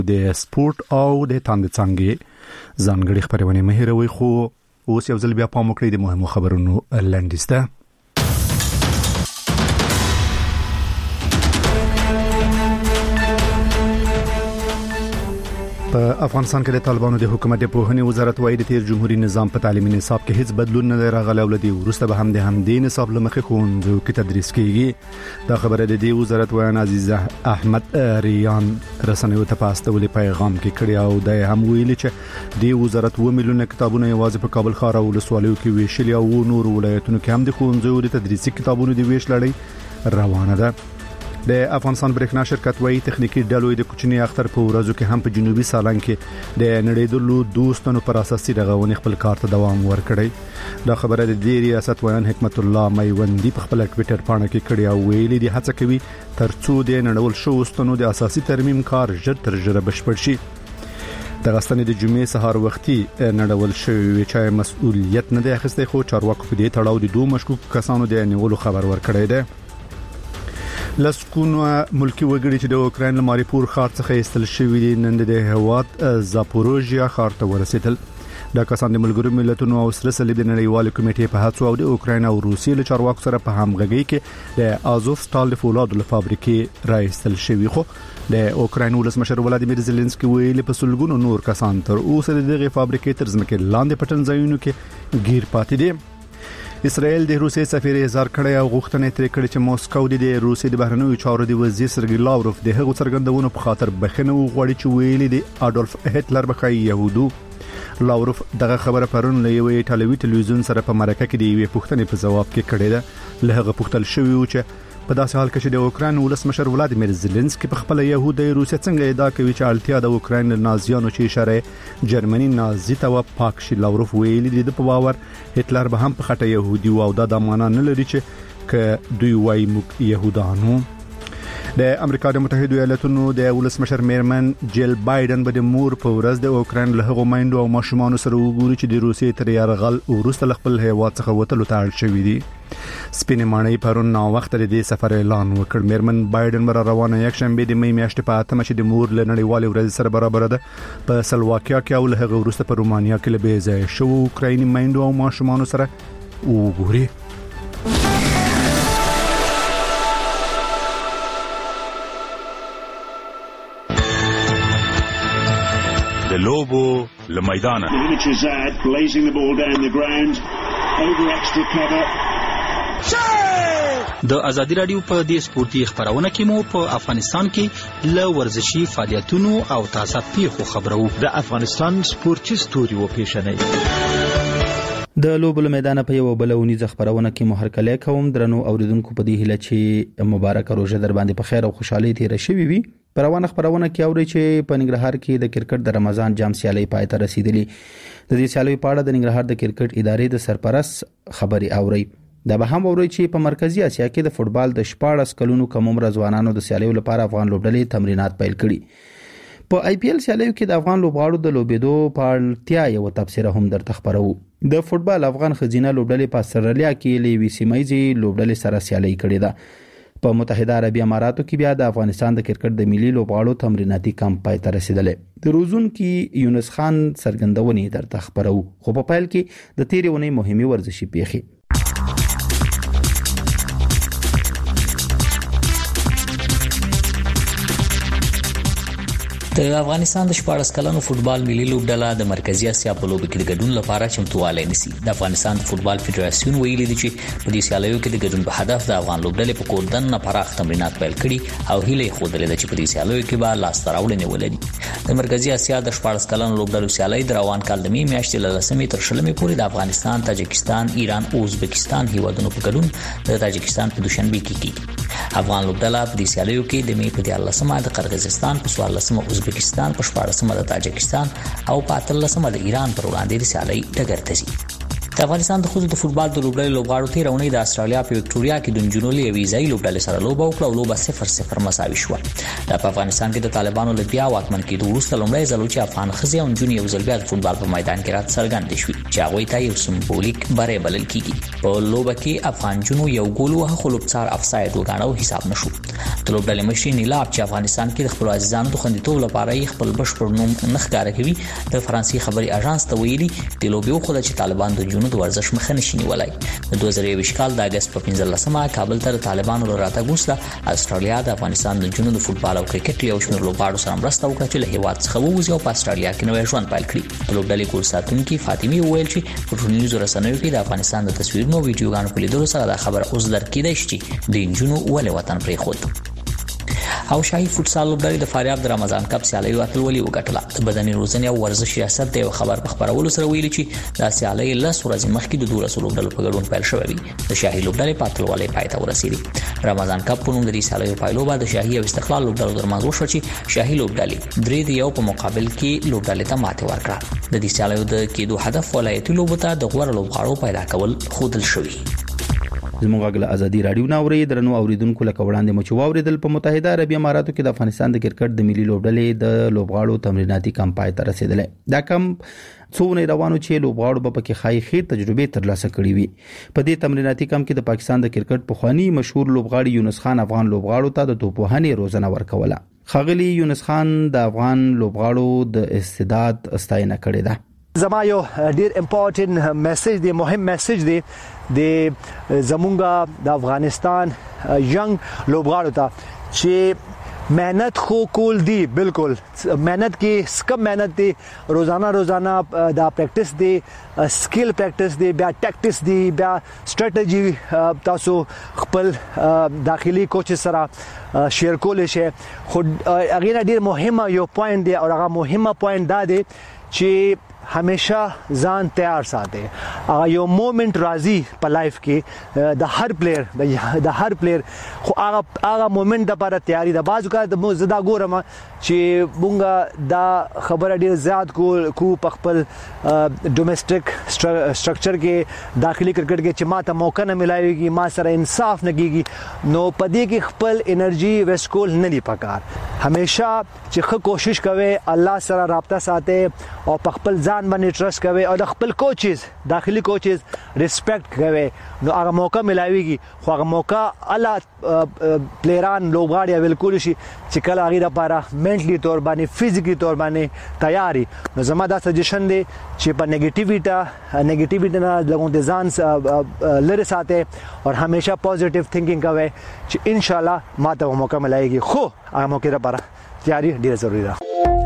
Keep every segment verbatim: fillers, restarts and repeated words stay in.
د سپورت او د تاند څنګه ځانګړي خبرونه مهیروي خو اوس یو ځل بیا پام وکړئ د مهمو خبرونو لنډیسته. په افغانستان کې د طالبانو د حکومت د پوهنې وزارت وايي د تیر جمهوریت نظام په تعلیمي نصاب کې هیڅ بدلون نه راغلی او لدی ورسته به هم د همدې نصاب لمخې ښوونځیو کې تدریس کیږي. دا خبره د دې وزارت وایي عزیز احمد ریان رسنیو ته په استولې پیغام کې کړی او د هم ویلي چې د وزارت و میلیونه کتابونه یوازې په کابل ښار او ولسوالیو کې ویشل او نور ولایتونو کې هم د ښوونځیو د تدریسي کتابونو د ویش لړۍ روانه ده. د افغانستان برېښنا شرکت وايي تخنیکی ډلو د کوچنی اختر په ورځو کې هم په جنوبي سالنګ کې د نړیدلو دوستانو پر اساسي رغونې خپل کار ته دوام ورکړي. دا خبره د دې ریاست وایي حکمت الله میوندی په خپل ټوئیټر باندې کې کړی او ویلي دی هڅه کوي ترڅو د نړول شو دوستانو د اساسي ترمیم کار ژر تر ژره بشپړ شي. د غستنې د جمعې سهار وختي نړول شوی چې مسؤلیت نه دی اخیسته خو چارواکو په دې تړاو د دوه مشکوک کسانو د نیولو خبر ورکړی دی. لسکونه ملکی وګړي چې د اوکراین له ماریپور ښار څخه ایستل شوي دي نن د هوات زاپوروژیا ښار ته ورسېدل. دا کسان د ملګرو ملتونو او سره صلیب د نړیوال کمیټې په هڅو او د اوکراین او روسیې له چارواکو سره په همغږي کې د آزوفستال د فولادو له فابریکې راایستل شوي. خو د اوکراین ولسمشر ولادیمیر زيلنسکي ویلي په سلګونو نور کسان تر اوسه دغه فابریکې تر ځمکې لاندې پټن ځایونو کې گیر پاتې دي. اسرائیل د روسیې سفیر اظهار کړی او غوښتنه ترې کړې چې موسکو د روسیې د بهرنیو چارو د وزیر سرګی لاوروف د هغو څرګندونو په خاطر بخښنه وغواړي چې ویلي دی اډولف هټلر بخای يهودو. لاوروف دغه خبره پرون له یو ایټالوي ټلویزیون سره په مرکه کې د یوې پوښتنې په جواب کې کړې ده. له هغه پوښتل شوی و چې په داسې حال کې چې د اوکراین ولسمشر ولادیمیر زيلنسکي په خپل يهودي روسیه څنګه ادعا کوي چې اړتیا د اوکراین نازیانو چې اشاره جرمني نازي ته و پاک شي. لاوروف ویلي دی په باور هټلر به هم په خټه يهودي او دا د معنا نه لري چې ک دوی وایي موږ يهودانو. د امریکا د متحده ایالاتونو د ولسمشر میرمن جیل بایدن به د مور په ورځ د اوکراین له هغو مایندو او ماشومان سره وګوري چې د روسیې تر یرغل ورسته خپل هیواد څخه وتلو ته اړ شوي دي. سپینې ماڼۍ پرون نا وخت د دې سفر اعلان وکړ. میرمن بایدن بر روانه یک شنبه د می میاشتې په اتمه چې د مور له نړیوال ورځ سره برابر ده په سلواکیا کې او له هغه ورسته په رومانیا کې له بیځای شو اوکرایني مایندو او ماشومان سره وګوري. د لوبو له میدانه blazing the ball down the ground over extra cover. د ازادي رادیو په دې سپورتي خبرونه کې مو په افغانستان کې له ورزشي فعالیتونو او تازه پیښو خبرو. د افغانستان سپورتي ستوري و پیښنې د لوبو له میدانه په یو بل ونیزه خبرونه کې مو هرکلی کوم. درنو اوریدونکو په دې هیله چې مبارک روزه در باندې په خیر او خوشحالي تیر شوي وي. پر روانه خبرونه کې اوري چې په ننګرهار کې د کرکټ د رمضان جام سیالي پای ته رسیدلی. د دې سیالي په اړه د ننګرهار د کرکټ ادارې د سرپرست خبري اوري. دا به هم اوري چې په مرکزی اسیا کې د فوتبال د شپاړس کلونو کم عمر ځوانانو د سیالیو لپاره افغان لوبډلې تمرینات پیل کړي. په آی پی ایل سیالیو کې د افغان لوبغاړو د لوبېدو په اړتیا یو تبصره هم درته خبرو. د فوتبال افغان خزینه لوبډلې په استرالیا کې لوي سیمایزي لوبډلې سره سیالي کړې ده. په متحده عربی اماراتو کې بیا د افغانستان د کرکټ د ملي لوبغاړو تمریناتي کمپ پای ته رسیدلې. د روزون کې یونس خان څرګندونې درته خبرو. خو په پیل کې د تیرې ونې مهمه ورزشي پیښې. د افغانستان د شپاړس کلنو فوتبال ملي لوبډله د مرکزی اسیا په لوبو کې د ګډون لپاره چمتووالی نیسي. د افغانستان د فوتبال فدراسیون ویلي دی چې په دې سیالیو کې د ګډون په هدف د افغان لوبډلې په کور دننه پراخ تمرینات پیل کړي او هیله یې ښودلې ده چې په دې سیالیو کې به لاسته راوړنې ولري. د مرکزی اسیا د شپاړس کلنو لوبډلو سیالي د روان کال د می میاشتې له لسمې تر شلمې پورې د افغانستان، تاجکستان، ایران او ازبکستان هیوادونو په ګډون د تاجکستان په دوشنبه کې کیږي. افغان لوبډله په دې سیالیو کې د می په دیارلسمه د قرغیزستان په څوارلسمه ازبکستان په شپاړسمه د تاجکستان او په اتلسمه د ایران پر وړاندې د سیالي ډګر ته ځي. د افغانستان د ښځو د فوتبال د لوبډلې لوبغاړو تېره اونۍ د استرالیا په وکټوریا کې د نجونو له یوې ځایي لوبډلې سره لوبه وکړه او لوبه صفر صفر مساوي شوه. دا په افغانستان کې د طالبانو له بیا واکمن کېدو وروسته لومړی ځل و چې افغان ښځې او نجونې یو ځل بیا د فوتبال په میدان کې راڅرګندې شوې چې هغوی ته یو سمبولیک بری بلل کېږي. په لوبه کې افغان نجونو یو ګول ووهه خو لوبڅار افساید وګاڼه او حساب نه شو. د لوبډلې مشر نیلاب چې افغانستان کې د خپل عزیزانو د خوندیتوب لپاره خپل بشپړ نوم نه ښکاره کوي د فرانسې خبري اژانس ته ویلي د لوبي خو د طالبان د جنود ورزش مخه نشي نیولای. د دوه زره یوولس کال د اگست په پنځلسمه کابل ته طالبانو راتګ وروسته استرالیا د افغانستان د جنود فوتبال او کرکټ یو شمېر لوبغاړو سره مرسته وکړه چې له هیواد څخه ووځي او په استرالیا کې نوې ژوند پیل کړي. د لوبډلې ګول ساتونکي فاطمه وویل چې په ټولنیزو رسنیو کې د افغانستان د تصویرونو او ویډیوګانو په لیدلو سره دا خبره اوس درکېدای شي چې د انجونو ولې وطن پرې خود. او شاهي فوتسال لوبډلې د فاریاب د رمضان کپ سیالي اتلولي وګټله. د بدني روزنې او ورزش ریاست د خبر په خبرولو سره ویلي چې دا سیالي لس ورځې مخکې د دولس لوبډلو په ګډون پیل شوې وي. د شاهي لوبډلې په اتلولي پای ته ورسېدي. رمضان کپ په نوم د دې سیالي پایلو بعد د شاهي او استقلال لوبډلو ترمنځ وشو چې شاهي لوبډلې درې د یو په مقابل کې لوبډلې ته ماته ورکړه. د دې سیالي د کېدو هدف ولایتي لوبو ته د غوړ لوبغاړو پیدا کول خودل شوی. زموږ غږ ازادي رادیو ناوري درنو اوریدونکو لکه وړاندې مو چې واوریدل په متحده عربی اماراتو کې د افغانستان د کرکټ د ملي لوبډلې د لوبغاړو تمریناتي کمپ پای ته رسیدل. دا کمپ څونه روانو چې لوبغاړو په کې خای خیر تجربه ترلاسه کړې وي. په دې تمریناتي کمپ کې د پاکستان د کرکټ په خواني مشهور لوبغاړي یونس خان افغان لوبغاړو ته د توپوهنې روزنه ورکوله. خاغلی یونس خان د افغان لوبغاړو د استعداد استاینه کړې ده. زما یو ډیر امپورټنت میسج دی، مهم میسج دی د زمونږه د افغانستان ینګ لوبغاړو ته چې مهنت خو کول دی، بالکل مهنت کې سکم مهنت دی، روزانه روزانه دا پریکټیس دی، سکل پریکټیس دی، بیا ټیکټکس دی، بیا سټریټجی تاسو خپل داخلي کوچ سره شیر کول شي. خو هغه ډیر مهمه یو پوینټ دی او هغه مهمه پوینټ دا دی چې همیشه ځان تیار ساتي. هغه یو مومنت راځي په لایف کې د هر پلیر د هر پلیر خو هغه هغه مومنت د لپاره تیاری د بازو کا د زدا ګورم چې مونږه دا خبره ډیر زیات کو کو په خپل ډومېسټک سټرکچر کې داخلي کرکټ کې چې ماته موقع نه ملایوي، ما سره انصاف نه کیږي، نو پدې کې خپل انرژي ویسٹ کول نه دی پکار. همیشه چې خو کوشش کوي الله سره رابطه ساتي او په خپل ځان باندې ټرست کوي او د خپل کوچز داخلي کوچز ریسپیکټ کوي، نو هغه موقع ملایوي. خو هغه موقع الله پلیران لوبغاړي بالکل شي چې کله هغه لپاره منټلی تور باندې فزیکلی تور باندې تیاری. نو زما دا سجیشن دی چې په نیگیټیویټا نیگیټیویټا نه لګون ځان لری ساتي او همیشه پوزټیو تھنکینګ کوي چې ان شاء الله ماته موقع ملایږي. خو هغه موقع لپاره تیاری ډیره ضروری ده.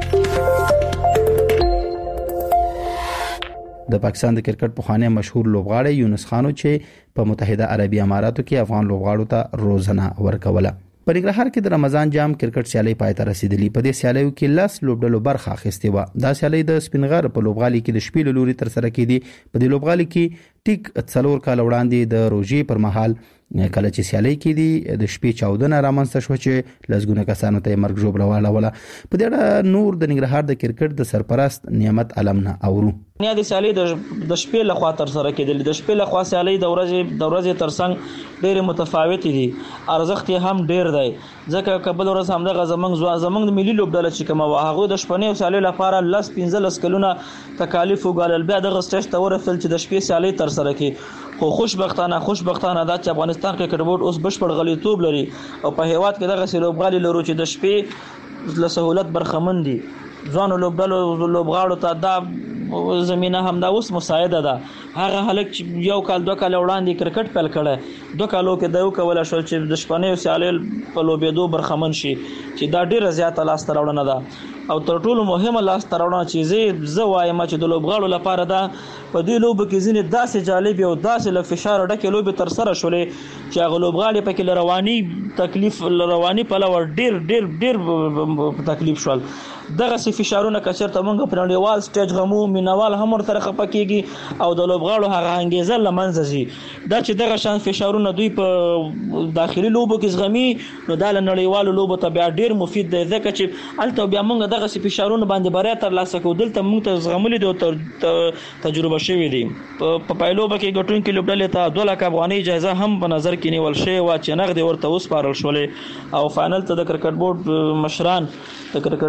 د پاکستان د کرکټ په خانه مشهور لوبغاړی یونس خانو چې په متحده عربی اماراتو کې افغان لوبغاړو ته روزنه ورکوله. په ننګرهار کې د رمضان جام کرکټ سیالي پای ته رسیدلی. په دې سیالیو کې لاس لوبډلو برخه اخیستې و. دا سیالي د سپینغر په لوبغالي کې د شپې لوري تر سره کېدي. په دې لوبغالي کې ټیک څلور کال وړاندې د روزي پر مهال کله چې سیالي کېدي د شپې چاودنه رامنځته شو چې لزګونه کسانو ته مرګ جوړه واله. په دې اړه نور د ننګرهار د کرکټ د سرپرست نعمت علم نه اورو. نه د سیالي د شپې لخوا تر سره کېدل. د شپې لخوا سیالي د ورځې د ورځې ترڅنګ ډېر متفاوت دي، ارزښت هم ډېر دی، ځکه کبل ورځ هم د زمنګ زمنګ د ملي لوبډله چې کومه هغه د شپې سیالي لپاره لس پنځه کلونه تکالیف وګالل، بیا د غسټش ته ورسل چې د شپې سیالي تر سره کړي. خو خوشبختانه خوشبختانه دا چې افغانستان کرکټ بورډ اوس بشپړ غلیطوب لري او په هیواد کې دغه لوبغالي لرو چې د شپې له سہولت برخمن دي. ځوانو لوبډلو لوبغاړو ته دا زمينه هم دا اوس مساعده ده. هغه هلک چې یو کال دوه کال وړاندې کرکټ پیل کړه، دوه کالو کې دا یو کول شو چې د شپنې سیالي په لوبېدو برخمن شي، چې دا ډیره زیاته لاس تراوړنه ده. او تر ټولو مهمه لاس تراوړنه چې زه وایم چې د لوبغاړو لپاره ده په دې لوب کې ځینې داسې جالب او داسې له فشار ډکه لوب تر سره شولې چې هغه لوبغاړي پکې رواني تکلیف رواني په لور ډیر ډیر ډیر تکلیف شول. دغه سي فشارونه کچرته مونږ په نړیوال سټیج غمو مینوال هم ورته خپکیږي او د لوبغاړو هغه انګیزه لمنځه زی. دا چې دغه شان فشارونه دوی په داخلي لوبو کې زغمي، نو دا له نړیوالو لوبو ته بیا ډیر مفید دی، ځکه چې الته بیا مونږ دغه سي فشارونه باندې بریا تر لاسه کول ته مونږ ته زغملي دي، تجربه شوی دي. په پایلوبه کې ګټونکو لوبډلې ته دوه لک افغاني جایزه هم په نظر کې نیول شوی و چې نغد ورته وسپارل شولې او فائنل ته د کرکټ بورډ مشران د کرکټ بورډ غړي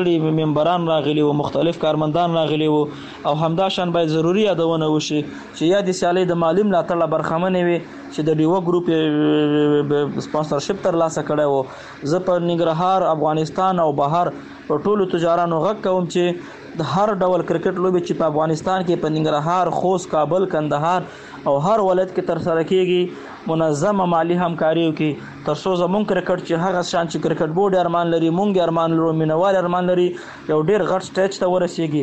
ډلې ممبران راغلي او مختلف کارمندان راغلي او همدا شان باید ضروری یادونه وشي چې یا د سیالي د مالی ملاتړ برخمنه وي چې د ډیو ګروپ سپانسرشپ تر لاسه کړی و. زه په ننګرهار افغانستان او بهر په ټولو تجارانو غږ کوم چې د هر ډول کرکټ لوبي چې په افغانستان کې په ننګرهار، خوست، کابل، کندهار او هر ولایت کې تر سره کیږي منظمه مالی همکاري وکړي تر څو زمونږ کرکټ چې هغه شان چې کرکټ بورډ ارمان لري، مونږ ارمان لرو، مینوال ارمان لري، یو ډیر غټ سټیج ته ورسیږي.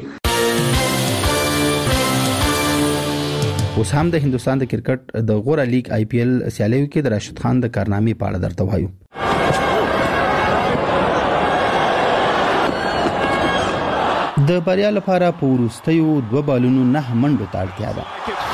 اوس هم د هندستان د کرکټ د غوره لیگ آی پی ایل سیالیو کې د راشد خان د کارنامې په اړه درته وایو. د بریا لپاره په وروستیو دوه بالونو نه منډو ته اړتیا ده.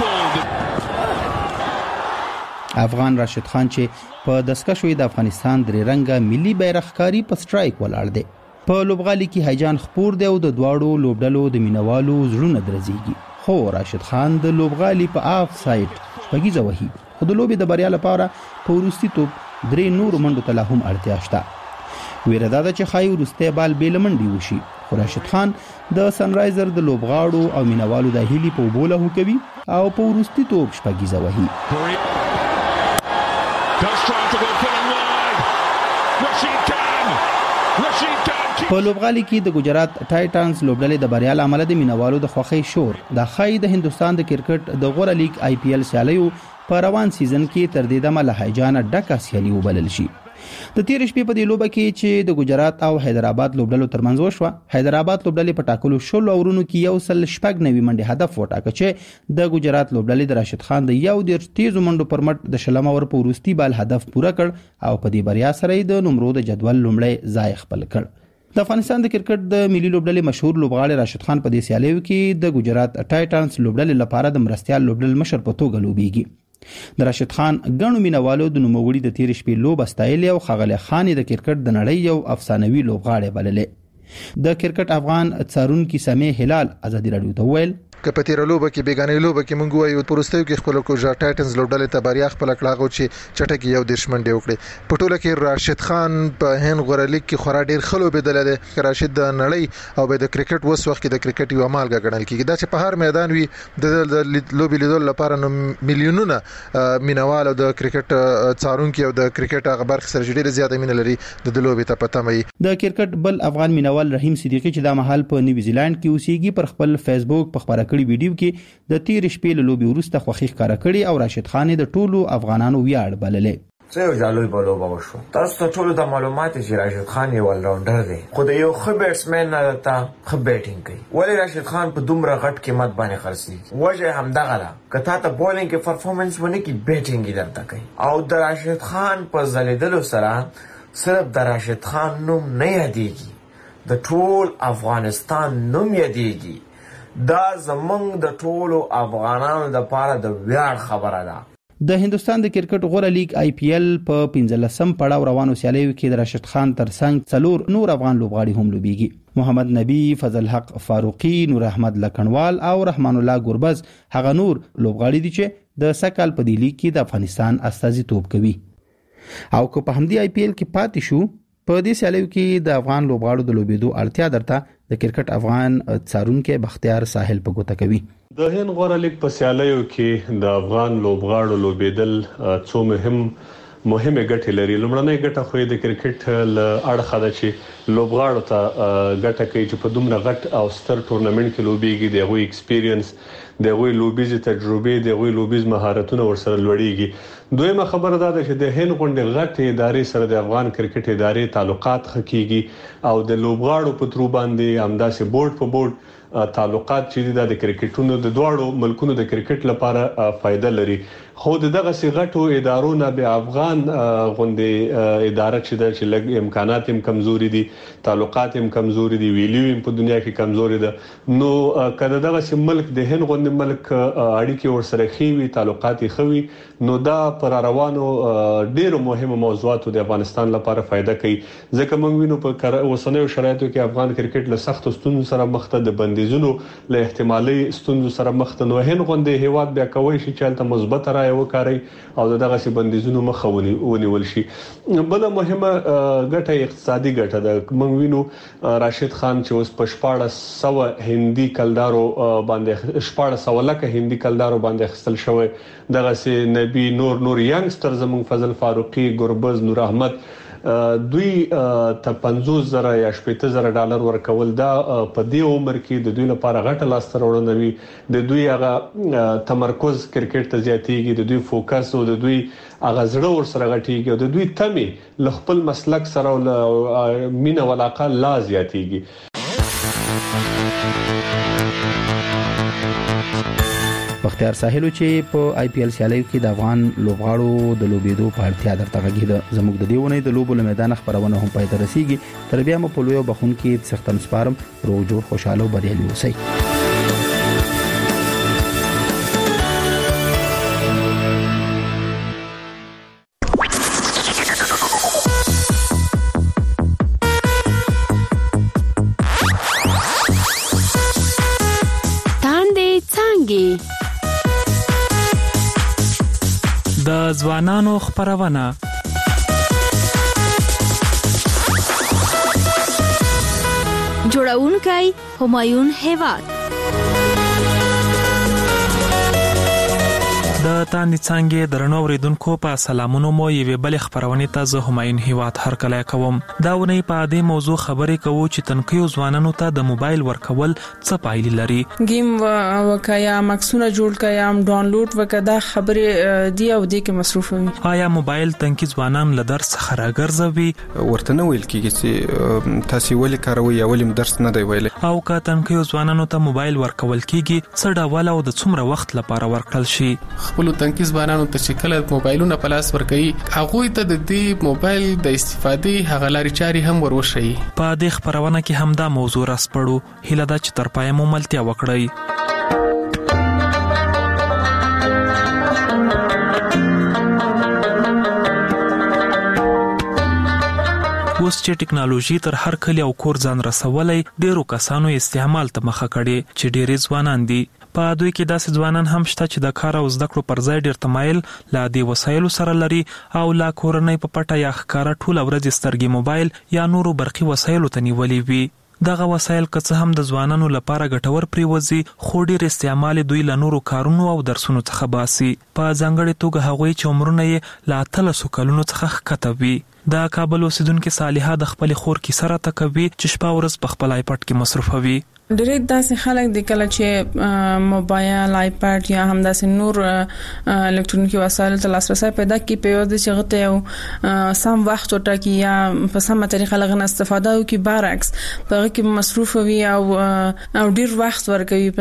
افغان راشد خان چې په دسکه شوی د افغانستان درې رنګه ملي بیرغکاری په سټرایک ولاړ دی. په لوبغالي کې هیجان خپور دی او د دواړو لوبډلو د مینوالو زړونه درزيږي. خو راشد خان د لوبغالي په آف سایډ پګیزه وهي. خو د لوبي د بریا لپاره په وروستي توپ درې نور منډو ته هم اړتیا شته. ویره دا ده چې خای ورسته بال بیل منډي وشي. خو راشد خان د سنرایزر د لوبغاړو او مینوالو د هیلي په بوله هو کوي او په ورستي توپ شپږیزه وهي. په لوبغالي کې د ګجرات ټایټنز لوبډلې د بریا لامل د مینوالو د خوخي شور د خای د هندستان د کرکټ د غوره لیگ آی پی ایل سیالیو په روان سیزن کې تر دې دمه له هیجان ډکه سیالي وبلل شي. د تیر شپې په دی لوبه کې چې د ګجرات او حیدرآباد لوبډلو ترمنځ وشوه، حیدرآباد لوبډلې په ټاکلو شل اورونو کې یو سل شپږ نوي منډي هدف وټاکه چې د ګجرات لوبډلې د راشد خان د یو ډیر تیزو منډو پر مټ د شلم اور په وروستي بال هدف پوره کړ او په دې بریا سره د نمرو د جدول لومړی ځای خپل کړ. د افغانستان د کرکټ د ملي لوبډلې مشهور لوبغاړي راشد خان په دې سیالیو کې د ګجرات ټایټنز لوبډلې لپاره د مرستيال لوبډل مشر په توګه لوبيږي. د راشد خان غنو مینوالو د نوموړي د تیر شپې لوب استایل او خغل خان د کرکټ د نړۍ یو افسانوي لوبغاړی بللې. د کرکټ افغان څارونکو سمې هلال ازادي رادیو ته ویل که په تیر لوبه کې بیگانې لوبه کې مونږ وایو پرستیو کې خپل کوجا ټایټنز لوبډلې ته بریا خپل کړهغو چې چټک یو دشمن دی وکړي. په ټوله کې راشد خان په هند غوړه لیگ کې خورا ډیر خلو بدل دی. راشد د نړۍ او د کرکټ وس وخت د کرکټ یو مالګه ګڼل کیږي. دا چې په هر میدان وي د لوبي لیدل لپاره نو میلیونونه مینوال او د کرکټ څارونکو او د کرکټ خبر سره ډیر زیاته مینه لري د لوبي ته پته مې. د کرکټ بل افغان مینوال رحیم صدیقی چې د محل په نیوزیلند کې اوسېږي پر خپل فیسبوک په خبره کړی ویډیو کې د تیر شپې له لوبي ورسته خوخي ښکارا کړی او راشد خان د ټولو افغانانو ویاړ بللې. څه یو جالوی بولو بوشو تاسو ته ټول د معلومات چې راشد خان یو راونډر دی خو د یو خو بیټسمن نه تا خو بیټینګ کوي. ولی راشد خان په دومره غټ قیمت باندې خرڅي وجه همدغه ده کته ته بولینګ کې پرفورمنس ونه کی بیټینګ درته کوي او د راشد خان په زلیدلو سره صرف د راشد خان نوم نه یادېږي د ټول افغانستان نوم یادېږي. دا زمنګ د ټولو افغانانو د لپاره د ویاړ خبره ده. د هندستان د کرکټ غوره لیگ آی پی ایل په پنځلسم پړاو روانو سیالیو کې د راشد خان ترڅنګ څلور نور افغان لوبغاړي هم لوبيږي. محمد نبی، فضل حق فاروقی، نور احمد لکنوال او رحمان الله ګوربز هغه نور لوبغاړي دي چې د سکهال په دی لیگ کې د افغانستان استازیتوب کوي. او که په همدې آی پی ایل کې پاتې شو په دې سیالیو کې د افغان لوبغاړو د لوبېدو اړتیا درته د کرکټ افغان څارونکو بختیار ساحل په ګوته کوي. د هند غوړه لیگ په سیالیو کې د افغان لوبغاړو لوبېدل څو مهم مهمه ګټه لري. لومړنۍ ګټه خو د کرکټ ل اړخه ده چې لوبغاړو ته ګټه کوي چې په دومره غټ او ستر ټورنمنت کې لوبيږي د غوي ایکسپیرینس د غوي لوبیز تجربه د غوي لوبیز مهارتونه ورسره لوړیږي. دویمه خبره ده چې د هند غونډې غټ ادارې سره د افغان کرکټ ادارې تعلقات خکېږي او د لوبغاړو په ترو باندې همداسې بورډ په بورډ تعلقات چې د کرکټونو د دوړو ملکونو د کرکټ لپاره فائدہ لري. خو دغه سیغټو ادارو نه به افغان غونډې اداره چې د چې لګ امکانات هم کمزوري دي، تعلقات هم کمزوري دي، ویلیو هم په دنیا کې کمزوري ده. نو کله دغه ملک د هند غونډې د ملک اړیکې ورسره خوي تعلقات خوي نو دا پر روانو ډیرو مهمه موضوعاتو د افغانستان لپاره فائدہ کوي ځکه موږ وینو په اوسنیو شرایطو کې افغان کرکټ له سخت ستونزو سره مخ ته د بندیزونو له احتمالي ستونزو سره مخ ته نو هین غونډه هیواد بیا کوي چې چلته مثبت رائے وکړي او دغه سي بندیزونو مخه ونیول شي. بل مهمه ګټه اقتصادي ګټه ده. موږ وینو راشد خان چې اوس په شپاړس سوه هندي کلدارو باندې شپاړس سوه لکه هندي کلدارو باندې خپل شوی دغه سي نبی نور نور ینګستر زمون فضل فاروقي ګربز نور احمد دوی ته پنځوس زره یا شپږ زره ډالر ورکول دا په دې عمر کې د دوی لپاره غټه لاسته راوړنه وي. د دوی هغه تمرکز کرکټ ته زیاتېږي د دوی فوکس او د دوی هغه زړه ور سره غټيږي او د دوی تمه ل خپل مسلک سره او مینه ولاقه لا زیاتېږي. بختیار ساحلو چې په آی پی ایل سیالیو کې د افغان لوبغاړو د لوبېدو په اړتیا درته غږیده. زموږ د دیونه د لوبو میدان خبرونه هم پای ته رسیږي. تر بیا مو په لویو بخون کې سختم سپارم روغ جوړ خوشاله او بریالي اوسئ. د ځوانانو خبرونه جوړونکي همایون هیواد د تاندې څنګه درنو اوریدونکو په سلامونو مو یوه بل خبرونه ته زه همایون هیواد هر کله کوم. دا ونی په دې موضوع خبرې کوو چې تنقیو ځوانانو ته د موبایل ورکول څه پایلې لري. گیم وکیا مکسونه جوړ کیا ډاونلوډ وکدا خبرې دی او دې کې مصروف وي. آیا موبایل تنقی ځوانان له درس څخه راګرځوي ورته نه ویل کیږي چې تاسو ولې کاروي یا ولې درس نه دی ویل او که تنقیو ځوانانو ته موبایل ورکول کیږي څه ډول او د څومره وخت لپاره ورکړل شي. خپل تنکیز بانانو ته چې کله موبایلونه په لاس ورکړي هغه ته د دې موبایل د استفادې هغه لاري چاري هم وروشي. په دې خبرونه کې هم دا موضوع راسپړو هله دا چې تر پای مو ملتیا وکړي. اوس چې ټکنالوژي تر هر کلی او کور ځان رسولای ډیرو کسانو استعمال ته مخه کړي چې ډیری ځوانان دي. په دوی کې داسې ځوانان هم شته چې د کار او زده کړو پر ځای ډیر تمایل لا دی وسایلو سره لري او لا کورنۍ په پټه یا ښکارا ټول ورځ سترګې موبایل یا نورو برقي وسایلو ته نیولې وي. دغه وسایل که څه هم د ځوانانو لپاره ګټور پریوزي خو ډیر استعمال دوی له نورو کارونو او درسونو څخه باسي. په ځانګړي توګه هغوی چې عمرونه یې لا اتلسو کلونو څخه ښکته وي. د کابل اوسیدونکو صالحه د خپل خور کې سره تکوي چې شپه ورځ په خپل آیپډ کې مصروفوي. ډېر داسې خلک د کله چې موبایل آیپډ یا هم داسې نور الکترونیکي وسایل ته لاسرسي پیدا کوي په یوه د شغته او سم وخت ورټاکي یا په سمه طریقه لغنه استفاده وکړي برعکس په هغه کې مصروف وي او او ډېر وخت ورکوي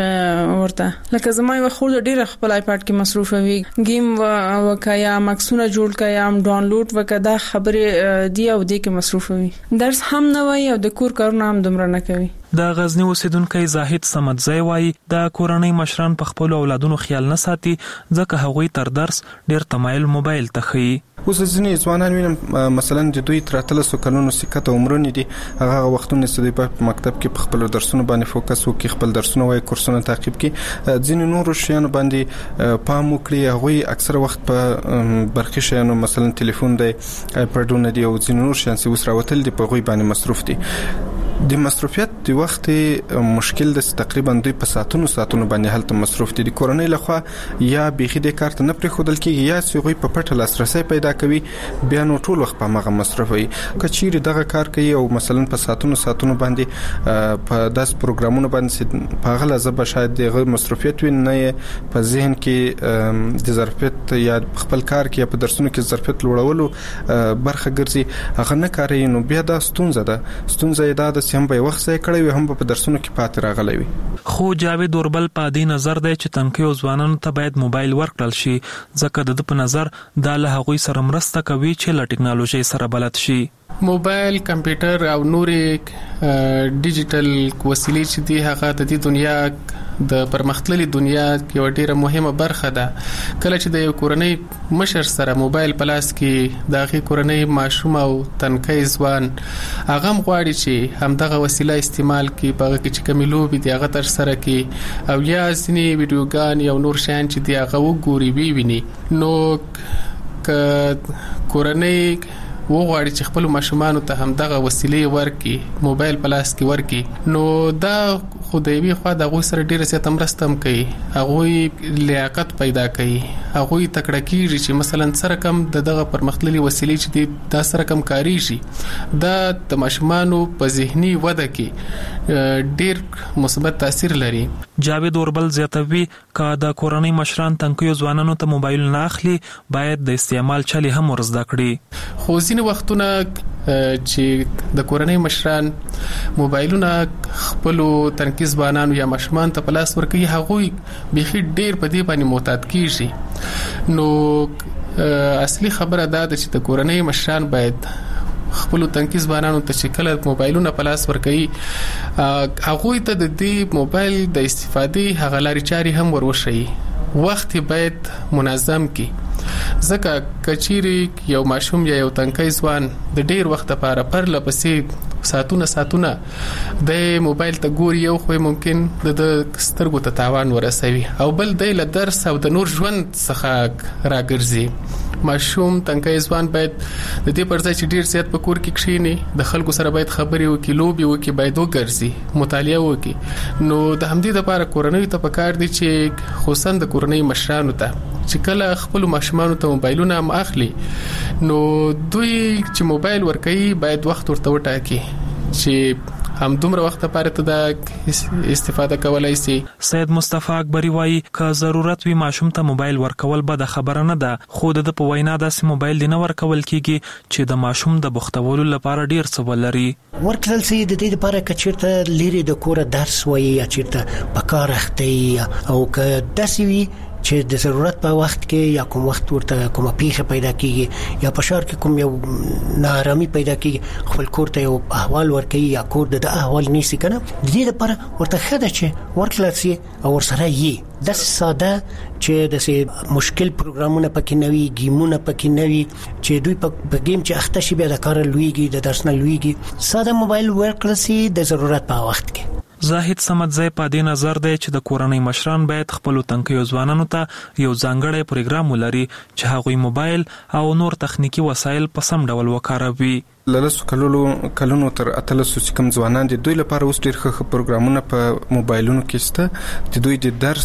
ورته لکه زما یو خور ډېر خپل آیپډ کې مصروف وي گیم وکیا مکسونه جوړ کیا ډاونلوډ وکدا خبرې دی او دې کې مصروف وي درس هم نه وي او د کور کارونه هم دومره نه کوي. د غزنی اوسیدونکو زاهد سمدزی وای د کورنۍ مشران په خپل اولادونو خیال نه ساتي ځکه هغوی تر درس ډیر تمایل موبایل ته خي. اوس ځینې ځوانان وینم مثلا د دوی تر اتلسو کلونو سکته عمرونه دي هغه وختونه چې په مکتب کې په خپل درسونو باندې فوکس وکړي خپل درسونه وای کورسونه تعقیب کړي ځینې نور شیان باندې پام وکړي هغه اکثر وخت په برخي شیانو مثلا ټلیفون دی آیپډونه دی او ځینې نور شیان چې وسره وتل دي په غوي باندې مصروف دي. د مصروفیت د وخت مشکل د تقریبا دوی په ساعتونو ساعتونو باندې هلته مصروف دي. د کورنۍ لخوا یا بيخي د کارت نه پرې خودل کېږي یا سوغي په پټه لاسرسي پیدا کوي بیا نو ټول وخت په مغه مصروف وي. کچېری دغه کار کوي او مثلا په ساعتونو ساعتونو باندې په داس پروګرامونو باندې په غل زبه شاید دغه مصروفیت وي نه په ذهن کې د ظرفیت یا خپل کار کې په درسونو کې ظرفیت لوړولو برخه ګرځي هغه نه کوي نو بیا دا ستونزه ده ستونزه دا د هم په وخت ځای کړی وي هم په درسونو کې پاتې راغلی وي. خو جاوید اوربل په دې نظر دی چې تنکیو ځوانانو ته باید موبایل ورکړل شي ځکه د په نظر دا له هغوی سره مرسته کوي چې له ټکنالوژي سره بلد شي. موبایل کمپیوټر او نورې ډیجیټل وسیلې چې دی هغه د دې دنیا د پرمختللي دنیا یو ډیره مهمه برخه ده. کله چې د یو کورنۍ مشر سره موبایل په لاس کې د هغې کورنۍ ماشوم او تنکی ځوان هغه هم غواړي چې همدغه وسیله استعمال کړي، په هغه کې چې کومې لوبې دي هغه ترسره کړي او یا ځینې ویډیوګان یا نور شیان چې دي هغه وګوري وویني. نو که کورنۍ وغواړي چې خپل ماشومانو ته هم دغه وسیلې ورکړي، موبایل په لاس کې ورکړي، نو دا خو د یوې خوا د هغوی سره ډېره زیاته مرسته هم کوي، هغوی لیاقت پیدا کوي، هغوی تکړه کېږي چې مثلا څه رقم د دغه پرمختللي وسیلې چې دي دا څه رقم کارېږي. دا د ماشومانو په ذهني وده کې ډېر مثبت تاثیر لري. جاوید اوربل زیاتوي که د کورنۍ مشران تنکیو ځوانانو ته موبایل نه اخلي باید د استعمال چلې هم ور زده کړي. خو ځینې وختونه چې د کورنۍ مشران موبایلونه خپل تنکي ځوانانو یا ماشومان ته په لاس ورکوي، هغوی بيخي ډېر په دې باندې معتاد کیږي. نو اصلي خبره دا ده چې د کورنۍ مشران باید خپل تنکي ځوانانو ته چې کله موبایلونه په لاس ورکوي هغوی ته د دې موبایل د استفادې هغه لارې چارې هم وروښيي. وخت باید منظم کی، ځکه کچيري یو ماشوم یا یو تنکی ځوان د ډیر وخت لپاره پر لپسې ساتونه ساتونه د موبایل ته ګوري، یو خو ممکن د سترګو ته تاوان ورسوي او بل د له درس او د نور ژوند څخه راګرځي. ماشوم تنکی ځوان باید د دې پر ځای چې ډیر زیات په کور کې کښیني د خلکو سره باید خبرې وکړي، لوبي وکړي، باید وګرځي، مطالعه وکړي. نو د همدې لپاره کورنۍ ته پکار دي چې خصوصا د کورنۍ مشرانو ته چې کله خپل ماشومانو ته موبایلونه هم اخلي نو دوی چې موبایل ورکوي باید وخت ورته وټاکي چې هم دومره وخت لپاره ته د استفاده کولای شي. سید مصطفی اکبری وایي که ضرورت وي ماشوم ته موبایل ورکول به د خبره نه ده، خو د په وینا داسې موبایل نه ورکول کیږي چې د ماشوم د بوختولو لپاره ډیر څه ولري. ورکړل سي د دې لپاره کچیرته لري د کور درس وایي یا چیرته په کار اخته او که داسې وي چې د ضرورت په وخت کې یا کوم وخت ورته کومه پیښه پیدا کیږي یا په شهر کې کوم یو ناارامي پیدا کیږي خپل کور ته یو احوال ورکړي یا کور د احوال نیسي کنه، د دې لپاره ورته خده چې ورکړل سي او ورسره یې د ساده چې د مشکل پروګرامونه پکې نوي، گیمونه پکې نوي چې دوی په گیم چې اخته شي بیا د کار لویږي، د درس نه لویږي، ساده موبایل ورکړل سي د ضرورت په وخت کې. زاهد سمدزی په دې نظر دی چې د کورنۍ مشران باید خپل تنکیو ځوانانو ته یو ځانګړی پروګرام ولري چې هغوی موبایل او نور تخنیکی وسایل په سم ډول وکاروي. لاسو کلونو کلونو تر اتلسو چې کوم ځوانان دي دوی لپاره اوس ډېر ښه پروګرامونه په موبایلونو کې شته چې دوی د درس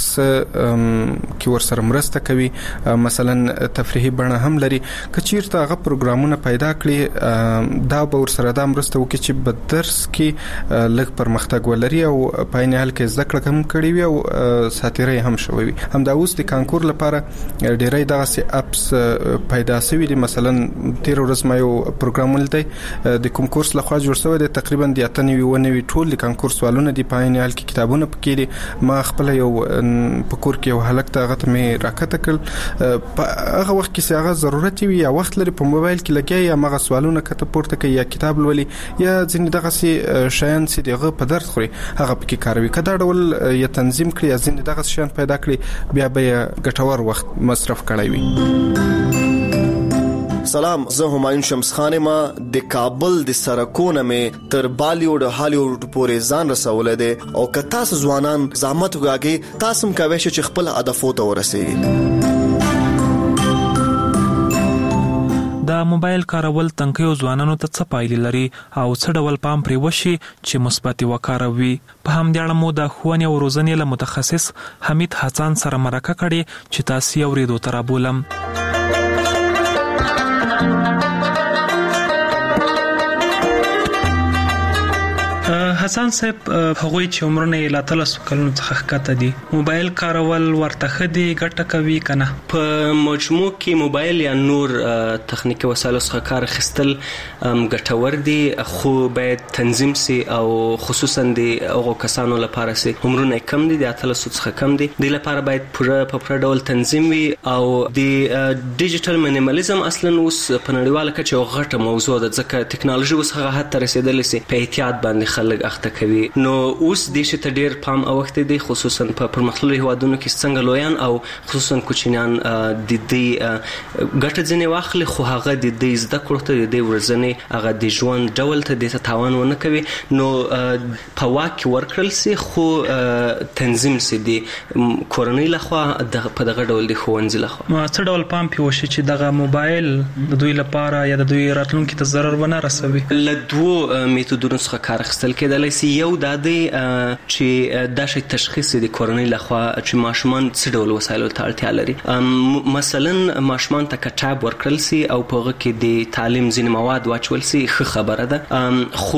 کې ورسره مرسته کوي، مثلا تفریحي بڼه هم لري. کچیرته هغه پروګرامونه پیدا کړي دا به ورسره د مرسته وکړي چې په درس کې لږ پرمختګ ولري او په عین حال کې زده کړه هم کړي وي او ساتیري هم شوي وي. هم دا اوس د کانکور لپاره ډېرې دغه اپس پیدا شوي دي. مثلا تیر ورځ ما یو پروګرام ولید د کوم کورس لخوا جوړ شوی دی، تقریبا د اتنوي ونوي ټول د کانکور سوالونه دی په عین حال کې کتابونه پکې دي. ما خپل یو په کور کې یو هلک ته هغه مې راکته کړ، په هغه وخت کې هغه ضرورت وي یا وخت لري په موبایل کې لګي یا مغه سوالونه کته پورته کوي یا کتاب لولي یا ځینې دغه سي شیان چې دغه په درس خوري هغه پکې کاروي. کدا ډول یا تنظیم کړی یا ځینې دغه شیان پیدا کړی بیا به ګټور وخت مصرف کړی وي. سلام، زه همایون شمس خان ما د کابل د سرکونه مې تر بالیوډ هالیوډ پورې ځان رسولې ده او که تاسو ځوانان زحمت وکړئ تاسو هم کوئ چې خپل هدفو ته ورسیږئ. د موبایل کارول تنکیو ځوانانو ته څه پایلې لري او څه ډول پام پرې وشي چې مثبت وکاروي. په همدې اړه مو د ښوونې او روزنې له متخصص حمید حسن سره مرکه کړې چې تاسو یې اورېدو ته رابولم. حسن صاحب هغوی چې عمرونه لا تلس کلونو څخه ښکته دي موبایل کارول ورته خدي ګټه کوي کنه؟ په مجموع کې موبایل یا نور تخنیکی وسایل څخه کار اخیستل ګټور دي، خو باید تنظیم سي او خصوصا د هغو کسانو لپاره سي عمرونه کم دي، د اتلسو څخه کم دي، د لپاره باید پوره په پوره ډول تنظیم وي. او د ډیجیټل مینیمالیزم اصلا اوس په نړیواله کچه یو غټه موضوع ده، ځکه ټکنالوژي اوس هغه حد ته رسیدلې سي په احتیاط باندې خلک اخته کوي. نو اوس د شي ته ډیر پام اوخته دي، خصوصا په پرمختللو هیوادونو کې څنګه لویان او خصوصا کوچنیان د دې ګټه ځنې واخلي، خو هغه د دې زده کړو ته د دې ورځنې هغه د ژوند ډول ته د تاوان ونه کوي. نو په واک ورکړل سي، خو تنظیم سي د کورنۍ لخوا په دغه ډول د ښوونځي لخوا. نو څه ډول پام پې وشي چې دغه موبایل د دوی لپاره یا د دوی راتلونکي ته ضرر ونه رسوي؟ له دوو میتودونو څخه کار اخیستل کېدلی سي. یو دا دی چې دا شی تشخیص د کورنۍ لخوا چې ماشومان څه ډول وسایلو ته اړتیا لري. مثلا ماشومان ته کتاب ورکړل سي او په هغه کې د تعلیم ځینې مواد واچول سي، ښه خبره ده، خو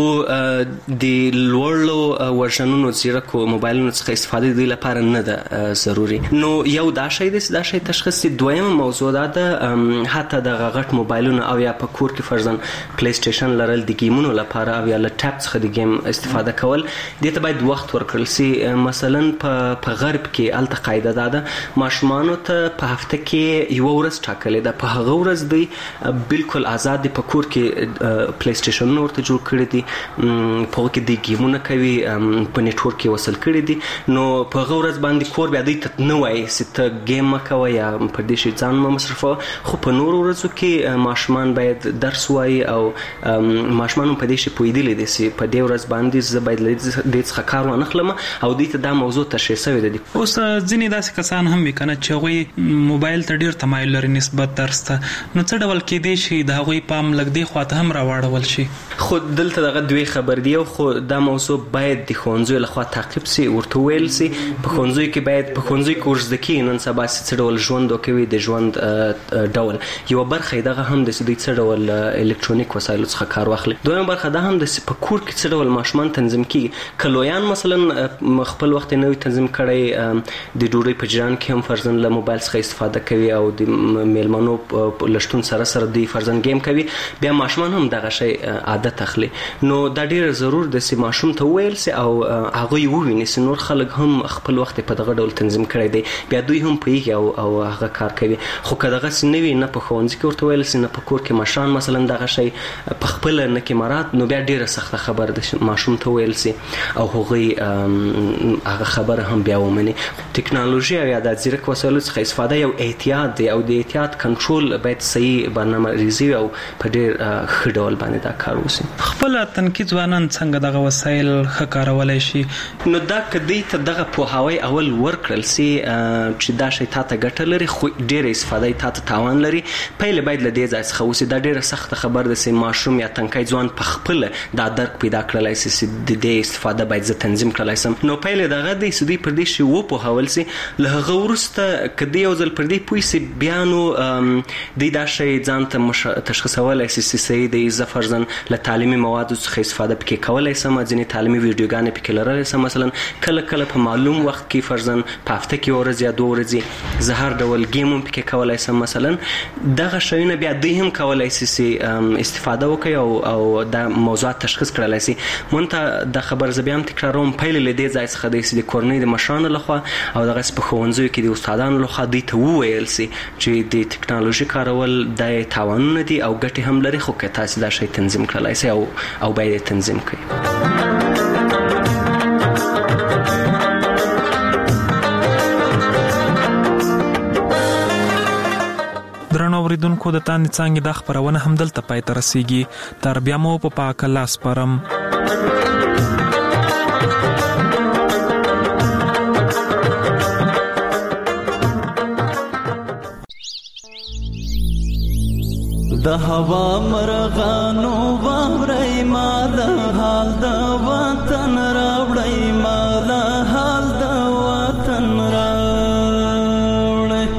د لوړو ورژنونو زیرکو موبایلونو څخه استفاده د دوی لپاره نه ده ضروري. نو یو دا شی دی دا شی تشخیص دی. دویمه موضوع دا ده حتی د غټ موبایلونو او یا په کور کې فرضاً پلی سټیشن لرل د گیمونو لپاره او یا له ټاب څخه د گیم استفاده کول، دې ته باید وخت ورکړل سي. مثلا په غرب کې الته قاعده ده ده ماشومانو ته په هفته کې یو ورځ ټاکلې ده، په هغه ورځ دوی بالکل آزاد دي، په کور کې پلی سټیشنونه ورته جوړ کړي دي، په هغه کې د گیمونه کوي، په نیټورک کې وصل کړي دي. نو په هغه ورځ باندې کور بیا دوی ته نه وایي چې ته گیم مه کوه یا په دې شي ځان مه مصرفوه، خو په نورو ورځو کې ماشومان باید درس وایي او ماشومان په دې شي پوهېدلی دي چې په دې ورځ باندې زه باید له دې څخه کار وانخلم او دوی ته دا موضوع تشریح شوې ده. اوس ځینې داسې کسان هم وي که نه چې هغوی موبایل ته ډېر تمایل لري نسبت درس ته، نو څه ډول کېدی شي د هغوی پام لږ دې خوا ته هم راواړول شي؟ خو دلته دغه دوی خبر دی، خو دا موضوع باید د ښوونځیو لخوا تعقیب سي، ورته ویل سي په ښوونځیو کې باید په ښوونځیو کې ورزده کېږي نن سبا چې څه ډول ژوند وکوي، د ژوند ډول یوه برخه یې دغه هم ده چې دوی څه ډول الکترونیک وسایلو څخه کار واخلي. دویمه برخه دا هم ده چې په کور کې څه ډول ماشومان تنظیم کېږي. که لویان مثلا خپل وخت یې نه وي تنظیم کړی، د ډوډۍ په جریان کې هم فرضاً له موبایل څخه استفاده کوي او د میلمنو له شتون سره سره دوی فرضاً گیم کوي، بیا ماشومان هم دغه شی عادت اخلي. نو دا ډېر ضرور ده چې ماشوم ته وویل سي او هغوی وویني چې نور خلک هم خپل وخت په دغه ډول تنظیم کړی دی، بیا دوی هم پوهېږي او او هغه کار کوي. خو که دغسې نه وي، نه په ښوونځي کې ورته ویل سي، نه په کور کې مشران مثلا دغه شی په خپله نه کې مرات، نو بیا ډېره سخته خبره ده ماشوم ته ویل سي او هغوی هغه خبره هم بیا ومني. ټکنالوژي او یا د ځیرک وسایلو څخه استفاده یو احتیاط دی او د احتیاط کنټرول باید صحیح برنامه ریزي او په ډېر ښه ډول باندې دا کار وسي. خپله تنکي ځوانان څنګه دغه وسایل ښه کارولی شي؟ نو دا که دوی ته دغه پوهاوی اول ورکړل سي چې دا شی تا ته ګټه لري خو ډېره استفاده یې تا ته تاوان لري، پیل باید له دې ځای څخه وسي. دا ډېره سخته خبر ده چې ماشوم یا تنکی ځوان په خپله دا درک پیدا کړلی سي چې د دې استفاده باید زه تنظیم کړلی سم. نو پیل یې دغه دی چې دوی پر دې شي وپوهول سي. له هغه وروسته که دوی یو ځل پر دې پوه سي، بیا نو دوی دا شی ځان ته تشخیصولی سي چې صحیح دی، زه فرضاً له تعلیمي موادو څخه استفاده پکې کولی سم، ځینې تعلیمي ویډیوګانې پکې لرلی سم، مثلا کله کله په معلوم وخت کې فرضاً په هفته کې ورځ یا دوه ورځې زه هر ډول گیم هم پکې کولی سم. مثلا دغه شیونه بیا دوی هم کولی سي چې استفاده وکړي او او دا موضوعات تشخیص کړلی سي. مونته دا خبر زه بیا هم تکراروم، پیل له دې ځای څخه دی چې د کورنۍ د مشرانو لخوا او دغسې په ښوونځیو کې د استادانو لخوا دوی ته وویل سي چې د ټکنالوژي کارول دا تاوانونه دي او ګټې هم لري، خو که تاسې دا شی تنظیم کړلی سي او او باید یې تنظیم کړئ. درنو اوریدونکو، د تاندې څانګې دا خپرونه همدلته پای ته رسیږي. تر بیا مو په پاک الله سپارم. د هوا مرغانو واوري مال حال د وطن راوړی، مال حال د وطن راوړی،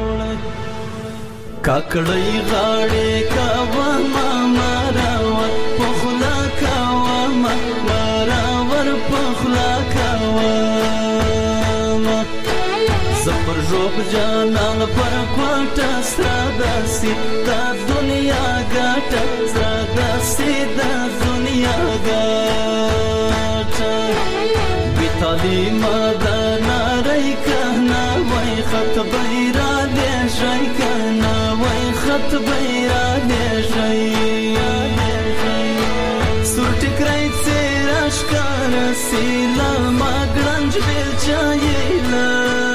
کاکړی غاړې کاوه ما مراوه پخلا کاوه ما مراور زپر روح جانان پر کوټه سره داسي دا دنیا ګټه سره داسي دا دنیا ګټه بیتالی مدنا رای کنا وای خط بیرا دې شای کنا وای خط بیرا دې شای سور ټکرای سراش کار سیلا ما ګرنج بیل چایلا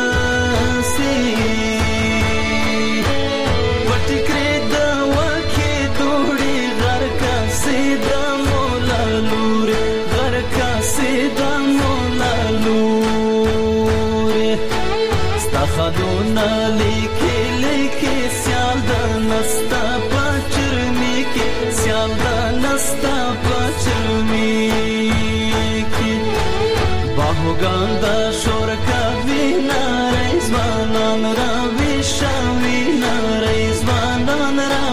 خدونا لیکي لیکي سیال د نستا پچرمی کې سیال د نستا پچرمی کې باهوګان د شور کوي نارې ځوانان را ویښوي نارې ځوانان را